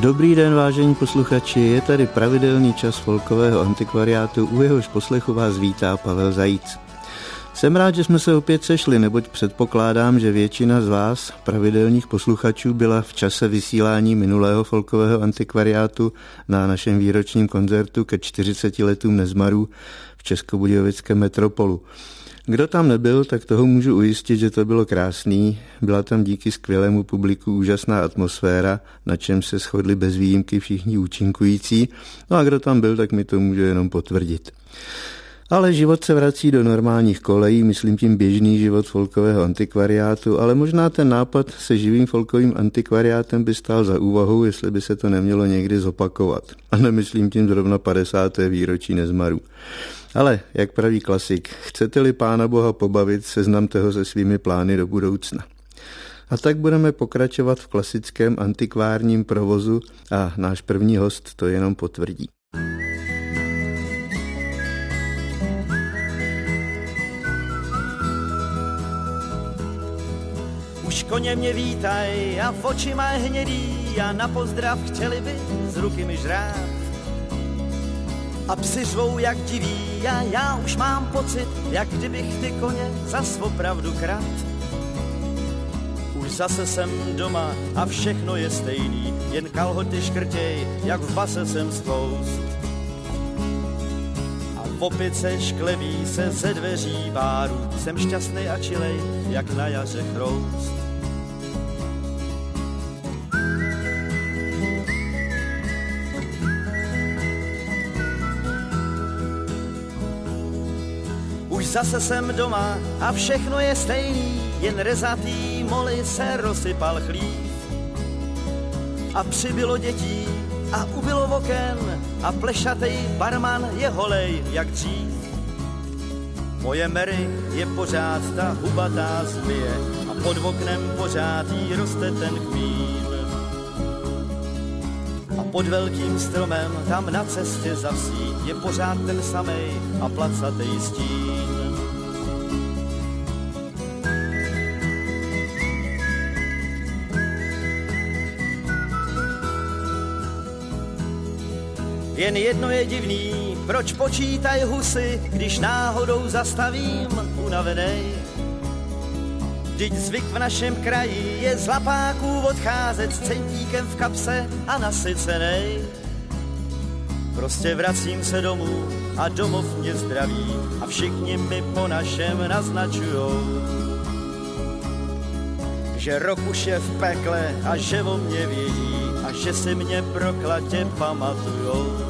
Dobrý den, vážení posluchači, je tady pravidelný čas folkového antikvariátu, u jehož poslechu vás vítá Pavel Zajíc. Jsem rád, že jsme se opět sešli, neboť předpokládám, že většina z vás, pravidelných posluchačů, byla v čase vysílání minulého folkového antikvariátu na našem výročním koncertu ke 40 letům Nezmarů v Českobudějovickém Metropolu. Kdo tam nebyl, tak toho můžu ujistit, že to bylo krásný. Byla tam díky skvělému publiku úžasná atmosféra, na čem se shodli bez výjimky všichni účinkující. No a kdo tam byl, tak mi to může jenom potvrdit. Ale život se vrací do normálních kolejí, myslím tím běžný život folkového antikvariátu, ale možná ten nápad se živým folkovým antikvariátem by stál za úvahu, jestli by se to nemělo někdy zopakovat. A nemyslím tím zrovna 50. výročí Nezmarů. Ale, jak praví klasik, chcete-li Pána Boha pobavit, seznamte ho se svými plány do budoucna. A tak budeme pokračovat v klasickém antikvárním provozu a náš první host to jenom potvrdí. Už koně mě vítaj a v oči má hnědý a na pozdrav chtěli by z ruky mi žrát. A psi řvou jak diví a já už mám pocit, jak kdybych ty koně zas opravdu krát. Už zase jsem doma a všechno je stejný, jen kalhoty škrtěj, jak v base jsem skloust. A v opice šklebí se ze dveří báru, jsem šťastný a čilej, jak na jaře chroust. Už zase jsem doma a všechno je stejný, jen rezatý moly se rozsypal chlív. A přibylo dětí a ubylo oken a plešatej barman je holej jak dřív. Moje Mary je pořád ta hubatá zmije a pod oknem pořád jí roste ten kmín. A pod velkým stromem tam na cestě za vsí je pořád ten samej a placatej stín. Jen jedno je divný, proč počítaj husy, když náhodou zastavím unavenej. Vždyť zvyk v našem kraji je z lapáků odcházet s centíkem v kapse a nasycenej. Prostě vracím se domů a domov mě zdraví a všichni mi po našem naznačujou, že rok už je v pekle a že o mě vědí a že si mě proklatě pamatujou.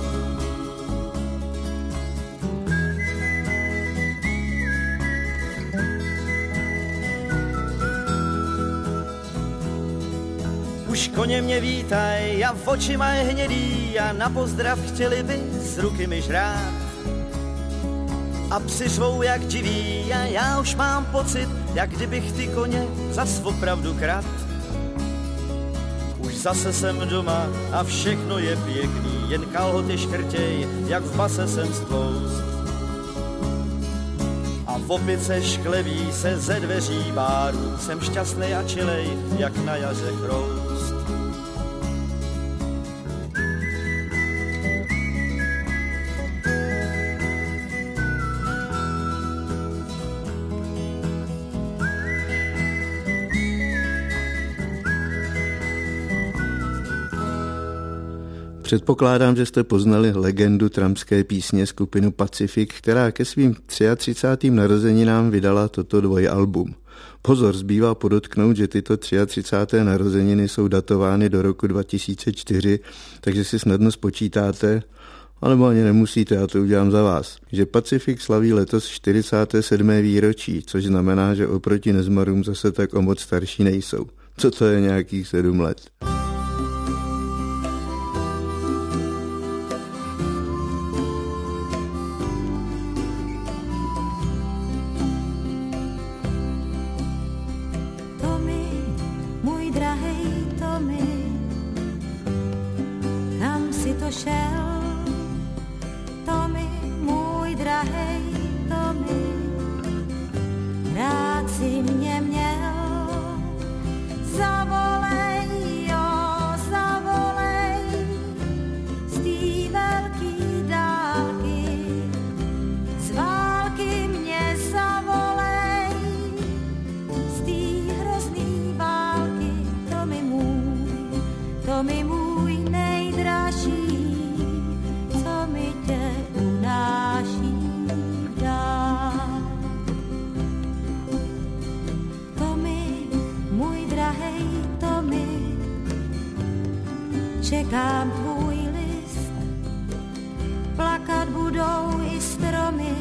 Už koně mě vítaj a v oči mají hnědý a na pozdrav chtěli by z ruky mi žrát. A psi řvou jak diví a já už mám pocit, jak kdybych ty koně zas opravdu krát. Už zase jsem doma a všechno je pěkný, jen kalhoty škrtěj, jak v base jsem skloust. A v opice šklebí se ze dveří báru, jsem šťastný a čilej, jak na jaře chroust. Předpokládám, že jste poznali legendu trampské písně skupinu Pacific, která ke svým 33. narozeninám vydala toto dvojalbum. Pozor, zbývá podotknout, že tyto 33. narozeniny jsou datovány do roku 2004, takže si snadno spočítáte, alebo ani nemusíte, já to udělám za vás, že Pacific slaví letos 47. výročí, což znamená, že oproti Nezmarům zase tak o moc starší nejsou. Co to je nějakých 7 let? Zavolej, jo, zavolej, čekám tvůj list, plakat budou i stromy,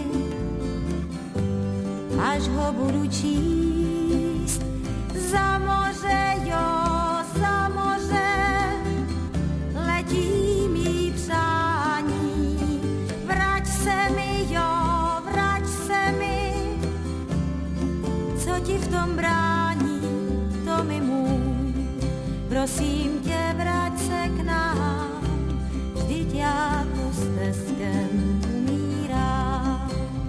až ho budu číst. Za moře, jo, za moře letí mý přání. Vrať se mi, jo, vrať se mi, co ti v tom brání, to mi můj. Prosím tě, vrať se k nám, vždyť já tu s teskem umírám.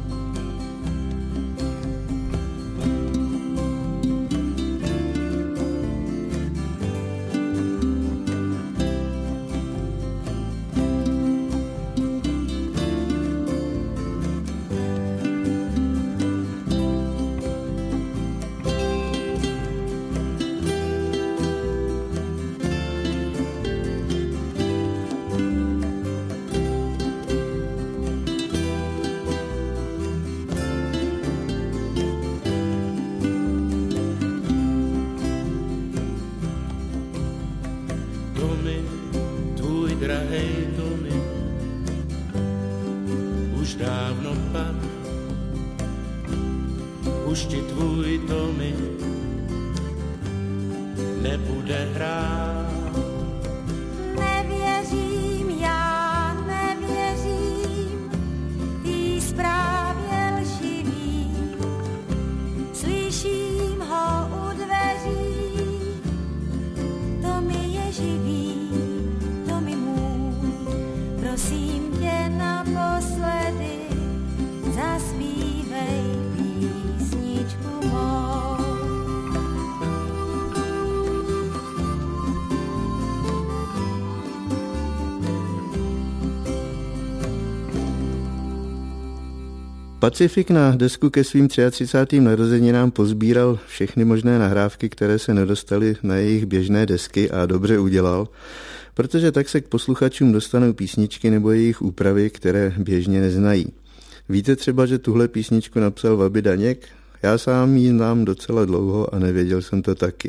Už ti tvůj Tomi nebude hrát. Nevěřím, já nevěřím tý zprávě lživý. Slyším ho u dveří, Tomi je živý, Tomi můj. Prosím tě naposledy, zaspívej písničku mou. Pacifik na desku ke svým 33. narozeninám pozbíral všechny možné nahrávky, které se nedostaly na jejich běžné desky a dobře udělal, protože tak se k posluchačům dostanou písničky nebo jejich úpravy, které běžně neznají. Víte třeba, že tuhle písničku napsal Vaby Daněk? Já sám ji znám docela dlouho a nevěděl jsem to taky.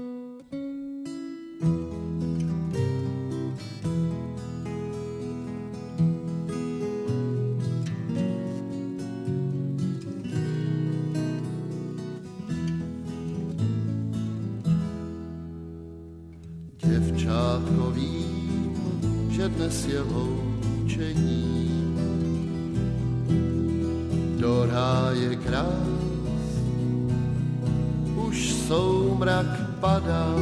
Děvčátko vím, že dnes je loučení, do ráje krás, už soumrak padá.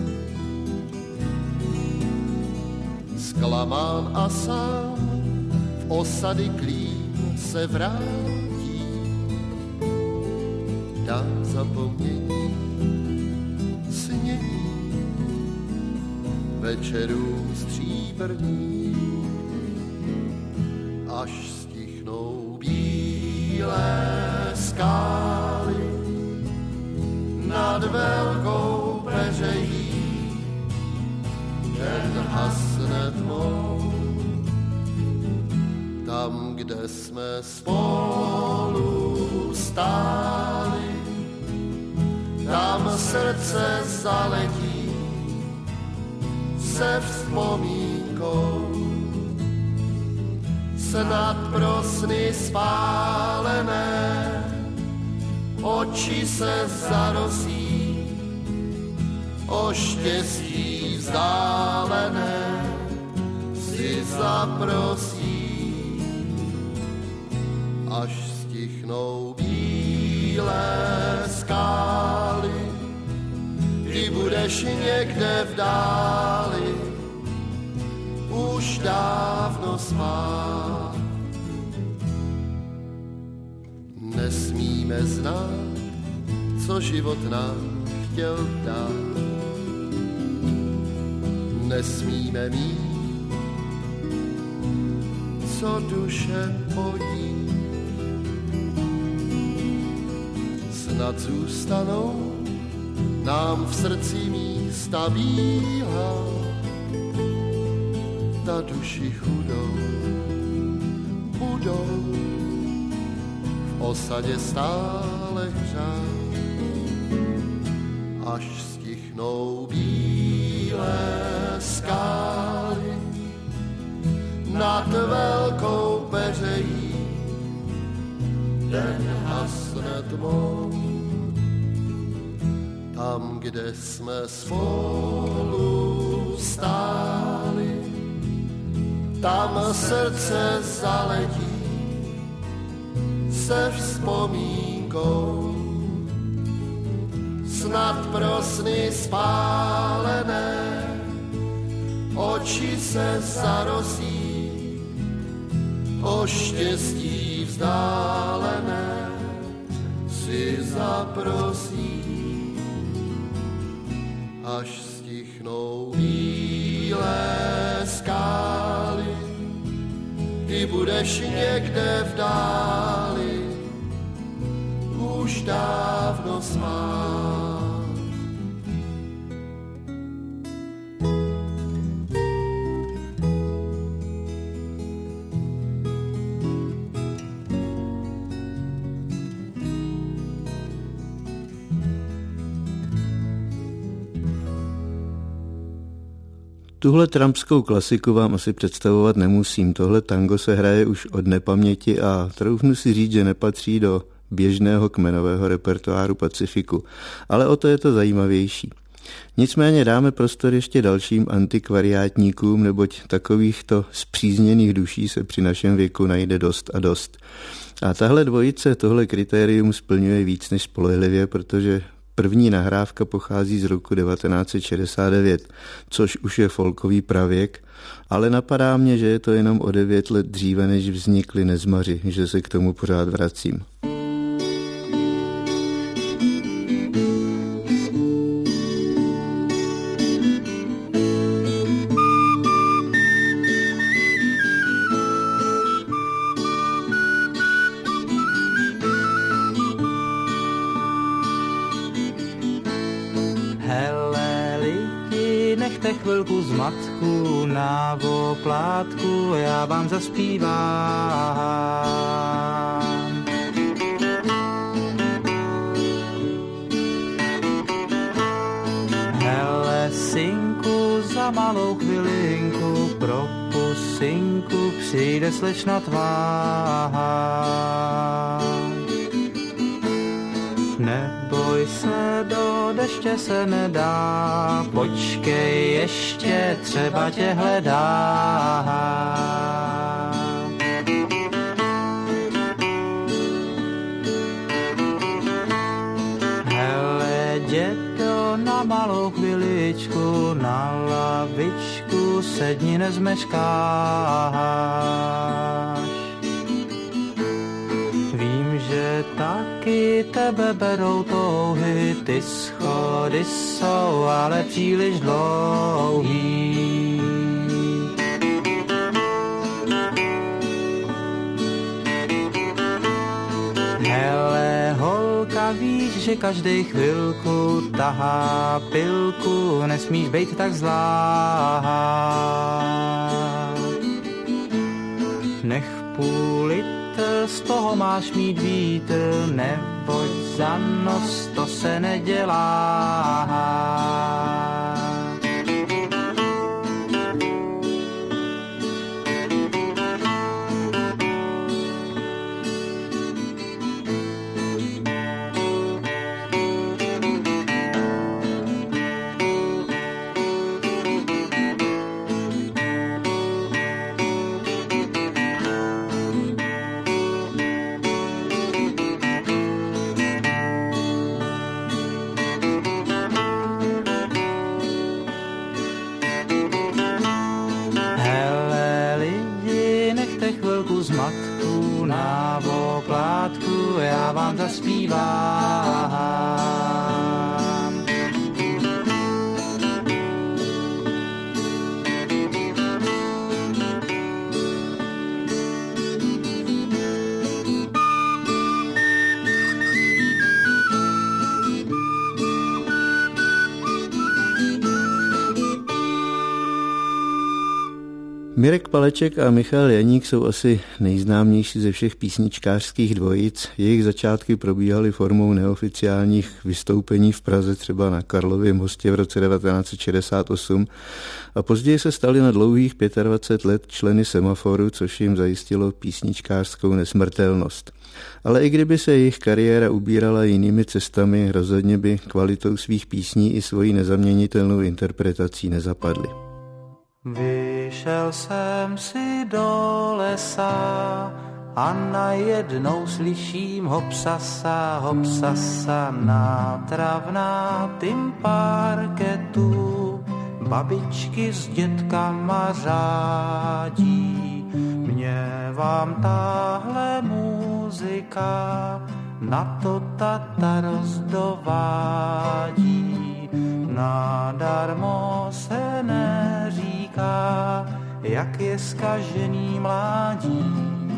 Zklamán a sám v osady klín se vrátí, dá zapomnění snění večerů stříbrní, až stichnou bílé skály nad velkou peřejí. Den hasne tmou, tam, kde jsme spolu stáli, tam srdce zaletí se vzpomínkou. Snad pro sny spálené oči se zarosí, o štěstí vzdálené si zaprosí, až stichnou bílé skály, kdy budeš někde v dáli už dávno spát. Nesmíme znát, co život nám chtěl dát. Nesmíme mít, co duše bojí. Snad zůstanou nám v srdci místa bílá, na duši chudou budou v osadě stále hřát, až stichnou bílé skály nad velkou peřejí, den hasne tmou. Tam, kde jsme spolu stáli, tam srdce zaletí se vzpomínkou. Snad pro sny spálené oči se zarosí, o štěstí vzdálené si zaprosí. Až stichnou bílé skály, ty budeš někde v dáli, už dávno spát. Tuhle trumpskou klasiku vám asi představovat nemusím. Tohle tango se hraje už od nepaměti a troufnu si říct, že nepatří do běžného kmenového repertoáru Pacifiku, ale o to je to zajímavější. Nicméně dáme prostor ještě dalším antikvariátníkům, neboť takovýchto spřízněných duší se při našem věku najde dost a dost. A tahle dvojice tohle kritérium splňuje víc než spolehlivě, protože první nahrávka pochází z roku 1969, což už je folkový pravěk, ale napadá mě, že je to jenom o 9 let dříve, než vznikly Nezmaři, že se k tomu pořád vracím. Chvilku zmatku na oplátku, já vám zaspívám. Hele, synku, za malou chvilinku pro pusinku přijde slečna tvá. Neboj se, do deště se nedá, počkej ještě, třeba tě hledá. Hele, dědo, na malou chviličku, na lavičku, sedni, nezmeškáš. Vím, že taky tebe berou touhy, ty schody jsou ale příliš dlouhý. Hele, holka, víš, že každej chvilku tahá pilku, nesmíš bejt tak zlá. Nech půl z toho máš mít vítr, neboť za nos to se nedělá. Zmatku na oplátku, já vám zaspívám. Mirek Paleček a Michal Janík jsou asi nejznámější ze všech písničkářských dvojic. Jejich začátky probíhaly formou neoficiálních vystoupení v Praze, třeba na Karlově mostě v roce 1968 a později se stali na dlouhých 25 let členy Semaforu, což jim zajistilo písničkářskou nesmrtelnost. Ale i kdyby se jejich kariéra ubírala jinými cestami, rozhodně by kvalitou svých písní i svojí nezaměnitelnou interpretací nezapadly. Vyšel jsem si do lesa a najednou slyším hopsasa na travnatým parketu. Babičky s dětkama řádí, mě vám tahle muzika na to tata rozdovádí. Nadarmo se neříká, jak je zkažený mládí.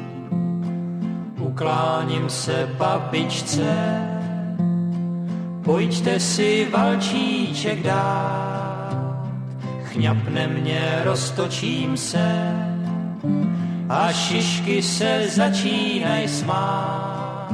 Ukláním se babičce, pojďte si valčíček dát. Chňapne mě, roztočím se a šišky se začínaj smát.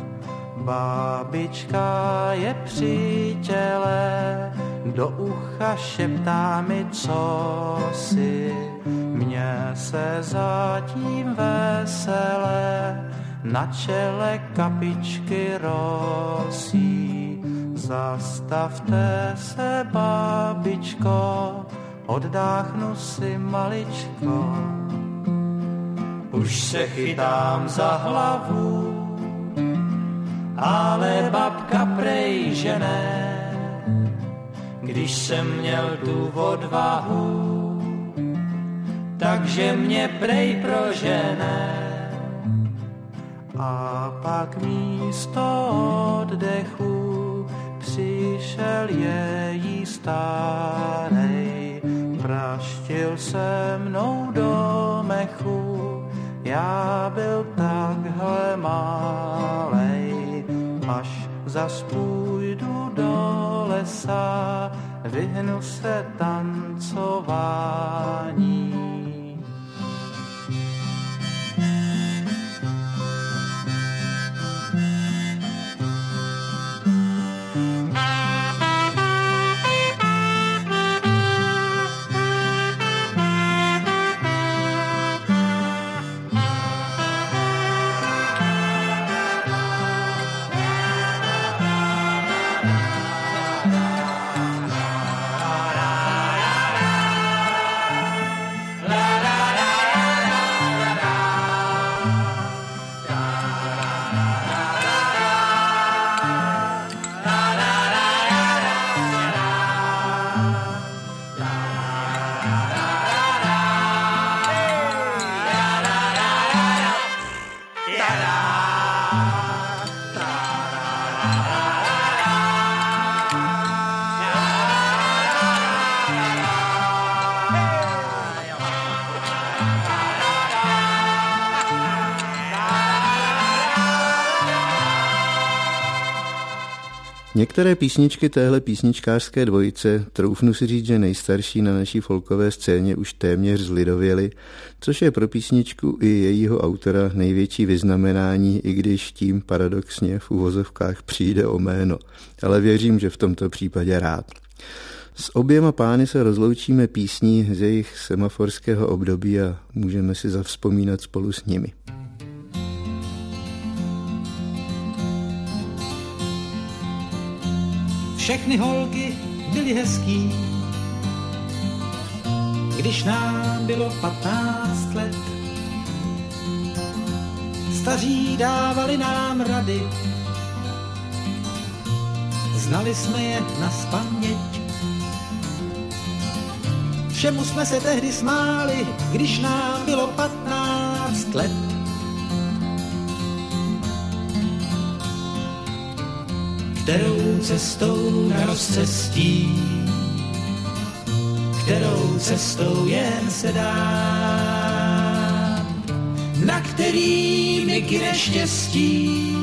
Babička je při těle, do ucha šeptá mi cosi. Mně se zatím vesele na čele kapičky rosí. Zastavte se, babičko, oddáchnu si maličko. Už se chytám za hlavu, ale babka prej že ne. Když jsem měl tu odvahu, takže mě prej prožené. A pak místo oddechu přišel její starej. Praštil se mnou do mechu, já byl takhle malej. Až zas půjdu do lesa, vyhnu se tancování. Některé písničky téhle písničkářské dvojice, troufnu si říct, že nejstarší na naší folkové scéně, už téměř zlidověly, což je pro písničku i jejího autora největší vyznamenání, i když tím paradoxně v uvozovkách přijde o jméno. Ale věřím, že v tomto případě rád. S oběma pány se rozloučíme písní z jejich semaforského období a můžeme si zavzpomínat spolu s nimi. Všechny holky byly hezký, když nám bylo 15 let. Staří dávali nám rady, znali jsme je nazpaměť. Všemu jsme se tehdy smáli, když nám bylo 15 let. Kterou cestou na rozcestí, kterou cestou jen se dá, na který mi k neštěstí,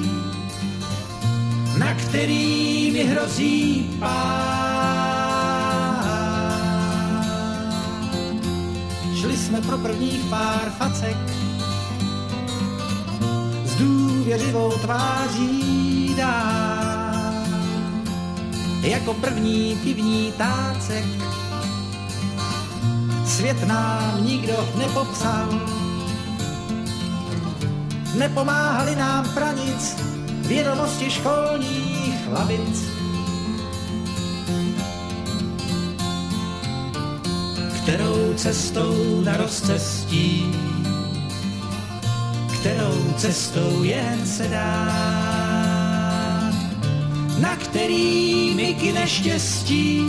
na který mi hrozí pád. šli jsme pro prvních pár facek. S důvěřivou tváří dál, jako první pivní tácek. Svět nám nikdo nepopsal, nepomáhali nám pranic, vědomosti školních lavic. Kterou cestou na rozcestí, kterou cestou jen se dá, na který mi k neštěstí,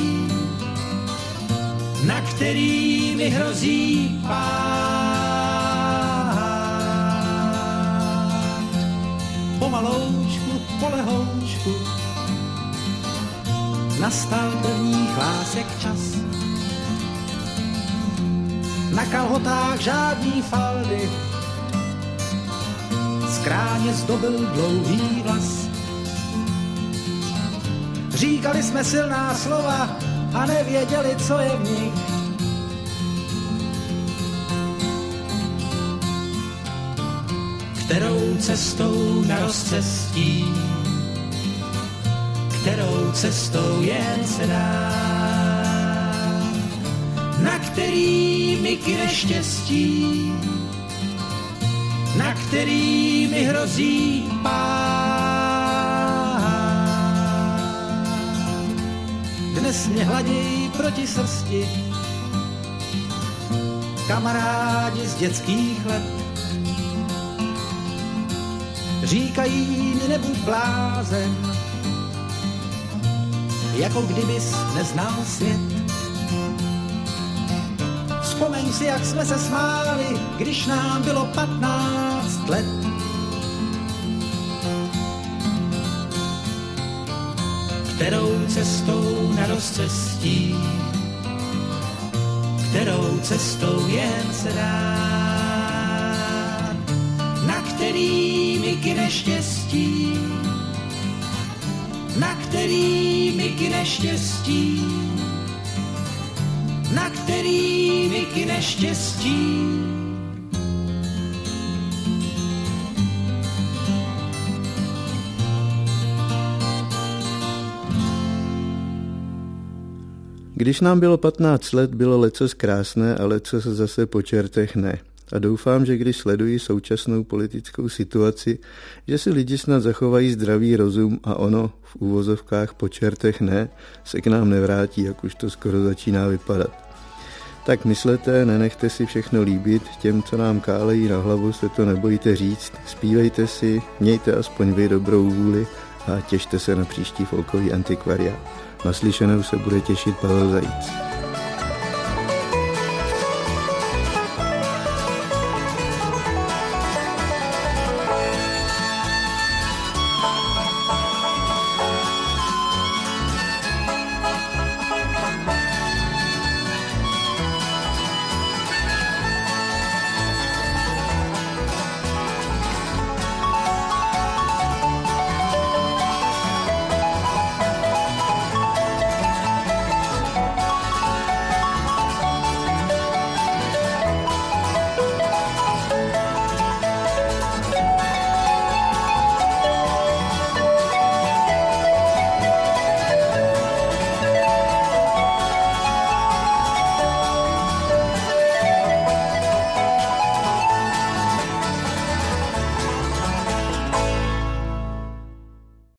na který mi hrozí pád. Pomaloučku, polehoučku, nastal prvních lásek čas. Na kalhotách žádný faldy, skráně zdobil dlouhý vlas. Říkali jsme silná slova a nevěděli, co je v nich. Kterou cestou na rozcestí, kterou cestou jen se dá, na který mi k neštěstí, na který mi hrozí pád. Dnes mě hladějí proti srsti kamarádi z dětských let. Říkají mi nebuď blázen, jako kdybys neznal svět. Vzpomeň si, jak jsme se smáli, když nám bylo 15 let. Kterou cestou na rozcestí, kterou cestou jen se dá, na který mi k neštěstí, na který mi k neštěstí, na který mi k neštěstí. Když nám bylo 15 let, bylo lecos krásné a lecos zase po čertech ne. A doufám, že když sledují současnou politickou situaci, že si lidi snad zachovají zdravý rozum a ono, v úvozovkách po čertech ne, se k nám nevrátí, jak už to skoro začíná vypadat. Tak myslete, nenechte si všechno líbit, těm, co nám kálejí na hlavu, se to nebojte říct, zpívejte si, mějte aspoň vy dobrou vůli a těšte se na příští folkový antikvariát. Naslyšenou se bude těšit Pavel Zajíc.